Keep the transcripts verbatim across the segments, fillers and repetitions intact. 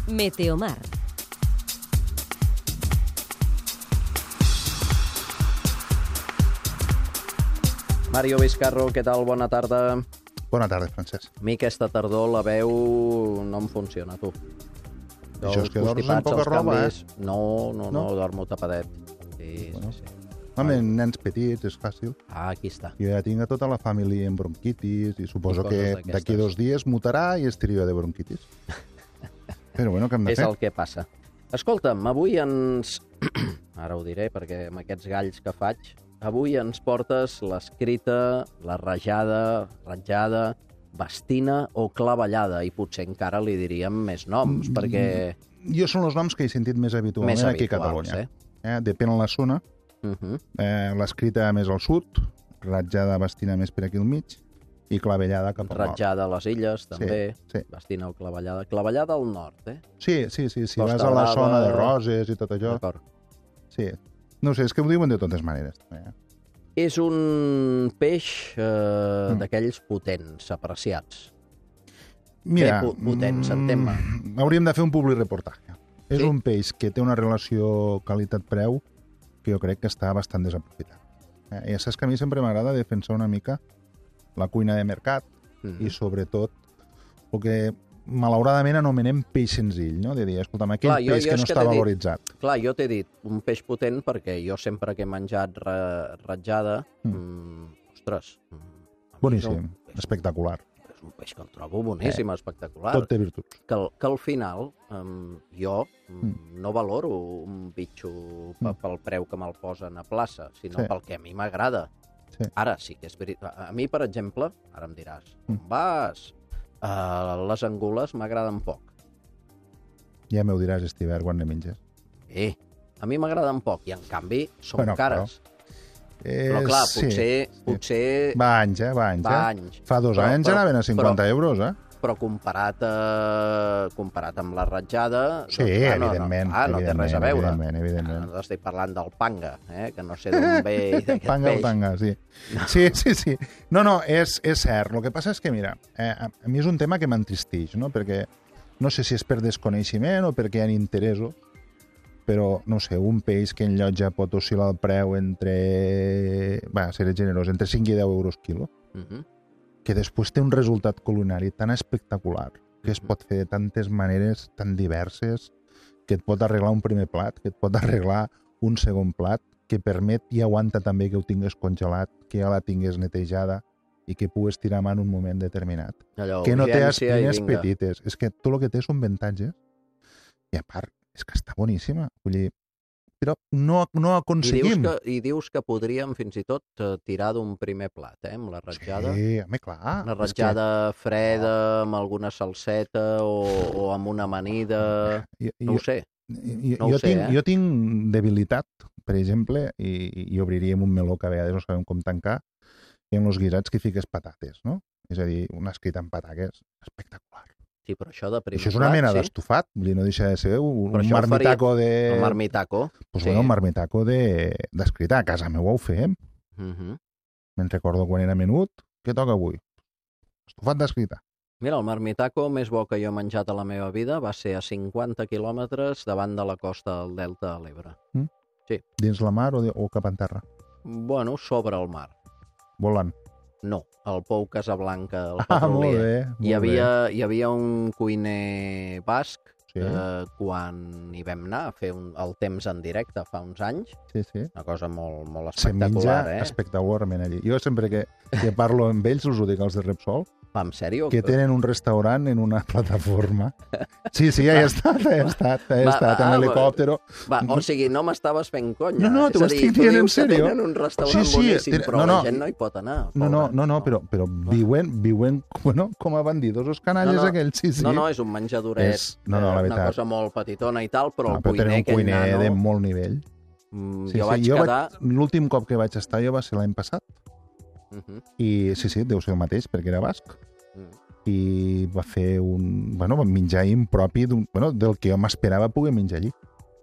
Meteomar. Mario Vizcarro, què tal? Bona tarda. Bona tarda, Francesc. A mi aquesta tardor la veu no em funciona, tu. Això és que dors amb poca roba, eh? No, no, no, no, dormo tapadet. Sí, bueno. sí, sí. Home, nens petits, és fàcil. Ah, aquí està. Jo ja tinc a tota la família amb bronquitis i suposo I que coses d'aquestes. d'aquí dos dies mutarà i estiria de bronquitis. Però bueno, què hem de És fer? el que passa. Escolta'm, avui ens... Ara ho diré, perquè amb aquests galls que faig, avui ens portes l'escrita, la rajada, ratjada, bastina o clavellada, i potser encara li diríem més noms, perquè... Jo són els noms que he sentit més habitualment Més aquí a habituals, Catalunya. eh? Eh? Depèn de la zona. Uh -huh. Eh, l'escrita més al sud, ratjada, bastina més per aquí al mig, i clavellada cap al nord. Ratjada a les illes, també. Sí, sí. Bastina o clavellada. Clavellada al nord, eh? Sí, sí, sí. Si Costa vas a la Brava, zona de Roses i tot allò... D'acord. Sí. No sé, és que ho diuen de totes maneres. Eh? És un peix eh, Mm. d'aquells potents, apreciats. Mira, Bé, potents, entén-me. mm, hauríem de fer un public reportatge. És Sí? un peix que té una relació qualitat-preu que jo crec que està bastant desaprofitat. Eh? I saps que a mi sempre m'agrada defensar una mica la cuina de mercat Mm. i sobretot el que malauradament anomenem peix senzill, no? De dir, escolta'm, aquell Clar, jo- peix jo que és no que està t'he dit- valoritzat. Clar, jo t'he dit un peix potent perquè jo sempre que he menjat ra ratjada, Mm. mm, ostres... mm, Boníssim, és un- espectacular. És un peix que el trobo boníssim, espectacular. Tot té virtuts. Que, al- que al final um, jo mm. no valoro un bitxo pe- Mm. pel preu que me'l posen a plaça, sinó Sí. pel que a mi m'agrada. Sí. Ara sí que és veritat. A mi, per exemple, ara em diràs, on Mm. vas? Uh, les angules m'agraden poc. Ja m'ho diràs, Estiver, quan ne menges. Bé, a mi m'agraden poc i, en canvi, són Bueno, cares. Eh, Però, clar, sí, potser... sí. potser Va anys, eh? Va anys, va eh? anys. Fa dos Però- anys però- anaven a cinquanta però- euros, eh? Però comparat, eh, comparat amb la ratjada... Sí, doncs, clar, evidentment. No, no, clar, no té res a evidentment, veure. Evidentment, evidentment. No estic parlant del panga, eh, que no sé d'on ve d'aquest Panga peix. o tanga, sí. Sí, sí, sí. No, no, és, és cert. El que passa és que, mira, eh, a a mi és un tema que m'entristeix, no? Perquè no sé si és per desconeixement o perquè hi ha interessos, però, no sé, un peix que en llotja pot oscil·lar el preu entre... Va, seré generós, entre cinc i deu euros quilo, Uh -huh. que després té un resultat culinari tan espectacular, que es Mhm. pot fer de tantes maneres tan diverses, que et pot arreglar un primer plat, que et pot arreglar un segon plat, que permet i aguanta també que ho tingues congelat, que ja la tingues netejada i que pugues tirar mà en un moment determinat. Allò, Que no té urgència i espines vinga. petites. És que tot el que té són avantatges i a part és que està boníssima. Vull dir, però no, no I dius, aconseguim. que, I dius que podríem fins i tot eh, tirar d'un primer plat, eh, amb la ratjada. Sí, home, clar. Una és que- ratjada freda, amb alguna salseta o, o amb una amanida... jo, No jo, ho sé. Jo, No ho jo, sé, tinc, eh? jo tinc debilitat, per exemple, i, i obriríem un meló que a vegades no sabem com tancar, i en els guisats que fiques patates, no? És a dir, una escrita amb patates espectacular. Sí, però això de primer Això és una plat, mena sí? d'estufat, vull dir, no deixa de ser un, Però un això ho marmitaco de... El marmitaco. Pues sí. bueno, un marmitaco de- d'escrita. A casa meva ho fem. Uh -huh. Me'n recordo quan era menut. Què toca avui? Estufat d'escrita. Mira, el marmitaco més bo que jo he menjat a la meva vida va ser a cinquanta quilòmetres davant de la costa del Delta de l'Ebre. Dins la mar o, de, o cap en terra? Bueno, sobre el mar. Volant. No, el Pou Casablanca, el Ah, molt petrolier. bé. Molt Hi havia, hi havia un cuiner basc Sí, eh, quan hi vam anar a fer un, el temps en directe fa uns anys. sí, sí. Una cosa molt, molt Se menja espectacular, eh? espectacularment allí. Jo sempre que, que parlo amb ells, us ho dic als de Repsol, Va, en sèrio? que tenen un restaurant en una plataforma. Sí, sí, ja he estat, ja he estat, ja he Va, estat en ah, l'helicòptero. Va, o sigui, no m'estaves fent conya. No, no, És t'ho a dir, estic tu dient en dius que sèrio. tenen un restaurant Sí, sí, boníssim, tenen- però no, la no. gent no hi pot anar. No, no, pobra. no, no, però, però viuen, viuen bueno, com a bandidos els canalles No, no. aquells, sí, sí. No, no, és un menjadoret, És- no, no, la eh, una veritat. cosa molt petitona i tal, però No, el però cuiner, tenen un aquell cuiner nano, de molt nivell. mm, Sí, jo sí, vaig jo quedar... L'últim cop que vaig estar jo va ser l'any passat, Uh -huh. i sí, sí, deu ser el mateix, perquè era basc, Mm. i va fer un... Bueno, va menjar impropi d'un, bueno, del que jo m'esperava poder menjar allí.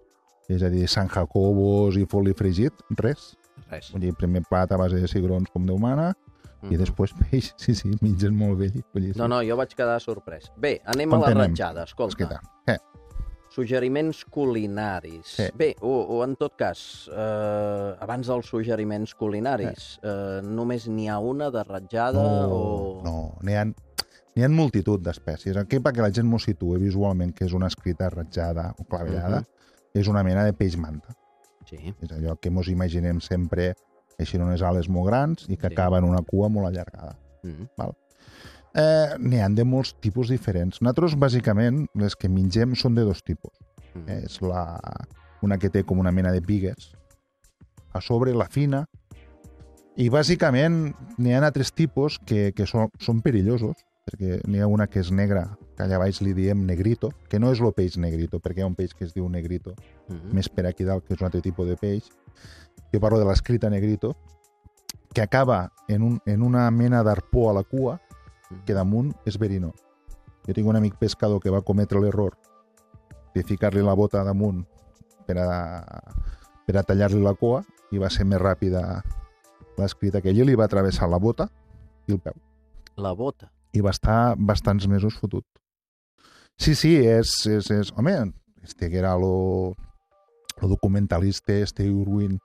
És a dir, San Jacobos i foli fregit, res. Res. Vull dir, primer plat a base de cigrons com Déu mana, Uh i després peix. Sí, sí, mengen molt bé. Vull dir, No, no, jo vaig quedar sorprès. Bé, anem On a la anem? ratjada, escolta. Escolta, eh, Suggeriments culinaris. Sí. Bé, o, o en tot cas, eh, abans dels suggeriments culinaris, eh, només n'hi ha una de ratjada No, o... no, n'hi ha, n'hi ha multitud d'espècies. Aquí, perquè la gent m'ho situa visualment, que és una escrita ratjada o clavellada, uh -huh. és una mena de peix manta. Sí. És allò que mos imaginem sempre així unes ales molt grans i que Sí. acaba en una cua molt allargada. Mm. Val? Eh, n'hi ha de molts tipus diferents. Nosaltres, bàsicament, les que mengem són de dos tipus. Mm. Eh, és la, una que té com una mena de pigues a sobre, la fina, i bàsicament n'hi ha altres tipus que, que són, són perillosos, perquè n'hi ha una que és negra, que allà baix li diem negrito, que no és el peix negrito, perquè hi ha un peix que es diu negrito, Mm. més per aquí dalt, que és un altre tipus de peix. Jo parlo de l'escrita negrito, que acaba en, un, en una mena d'arpó a la cua, que damunt és verinós. Jo tinc un amic pescador que va cometre l'error de ficar-li la bota damunt per a, per a tallar-li la cua, i va ser més ràpida l'escrita, que ell li va travessar la bota i el peu. La bota. I va estar bastants mesos fotut. Sí, sí, és... és, és home, este que era lo, lo documentalista, este Irwin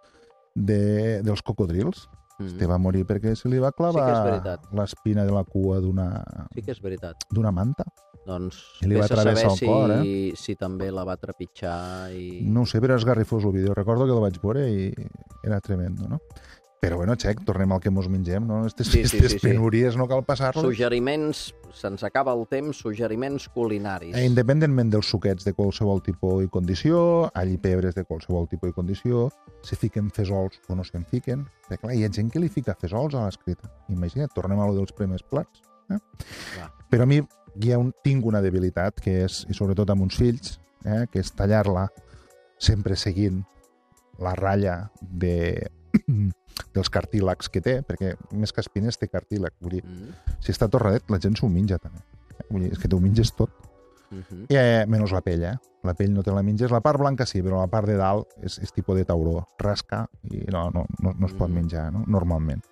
de, dels cocodrils. Mm. Este va morir perquè se li va Sí que és clavar veritat. l'espina de la cua d'una Sí que és veritat. d'una manta. Doncs I li va vés a travessar saber el si, cor, eh? si també la va trepitjar i... No ho sé, però és garrifós el vídeo. Recordo que el vaig veure i era tremendo, no? Però bueno, xec, tornem al que mos mengem, no? Estes, Sí, sí, estes sí, sí. penúries no cal passar-les. Suggeriments, se'ns acaba el temps, suggeriments culinaris. Eh, independentment dels suquets de qualsevol tipus i condició, all i pebres de qualsevol tipus i condició, se fiquen fesols o no se'n fiquen. Perquè, clar, hi ha gent que li fica fesols a l'escrita. Imagina't, tornem a lo dels primers plats. Eh? Però a mi hi ha un, tinc una debilitat, que és, i sobretot amb uns fills, eh, que és tallar-la sempre seguint la ratlla de, dels cartílags que té, perquè més que espines té cartílag. Vull dir, Mm. si està torradet, la gent s'ho menja també. Vull dir, és que t'ho menges tot. Mm-hmm. Eh, menys la pell, eh? La pell no te la menges. La part blanca sí, però la part de dalt és, és tipus de tauró. Rasca i no, no, no, no es pot Mm. menjar, no? Normalment.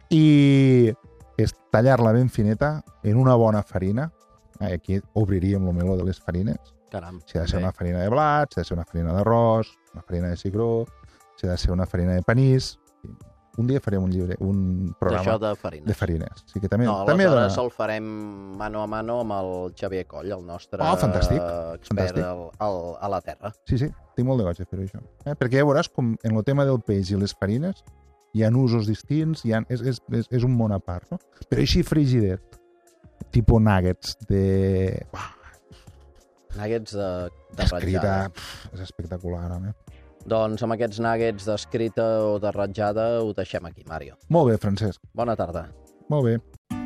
I és tallar-la ben fineta en una bona farina. Eh, aquí obriríem el meló de les farines. Caram. Si ha de ser bé. una farina de blat, si ha de ser una farina d'arròs, una farina de cigró, si ha de ser una farina de panís. Un dia farem un llibre, un programa D'això de farines. de farines. Sí que també, No, també aleshores de... el farem mano a mano amb el Xavier Coll, el nostre Oh, fantàstic, expert fantàstic. al, al, a la terra. Sí, sí, tinc molt de goig de fer això. Eh? Perquè ja veuràs com en el tema del peix i les farines hi ha usos distints, hi ha, és, és, és, és un món a part, no? Però així frigidet, tipus nuggets de... Uah, Nuggets de, de escrita, ratjada. pf, és espectacular, home. Doncs amb aquests nuggets d'escrita o de ratjada ho deixem aquí, Mario. Molt bé, Francesc, Bona tarda. molt bé.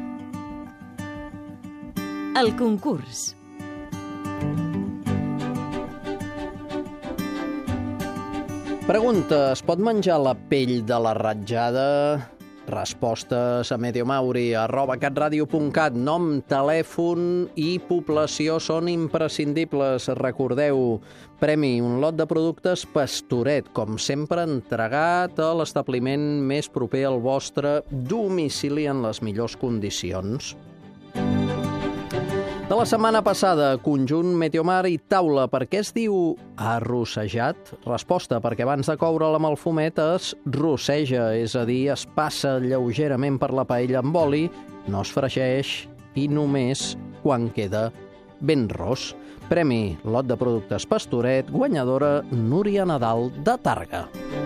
El concurs. Pregunta, es pot menjar la pell de la ratjada? Respostes a mediomauri arroba catradio punt cat. Nom, telèfon i població són imprescindibles. Recordeu, premi, un lot de productes Pastoret, com sempre entregat a l'establiment més proper al vostre domicili en les millors condicions. De la setmana passada, conjunt Meteomar i taula. Per què es diu arrossejat? Resposta, perquè abans de coure'l amb el fumet es rosseja, és a dir, es passa lleugerament per la paella amb oli, no es fregeix i només quan queda ben ros. Premi, lot de productes Pastoret, guanyadora Núria Nadal de Targa.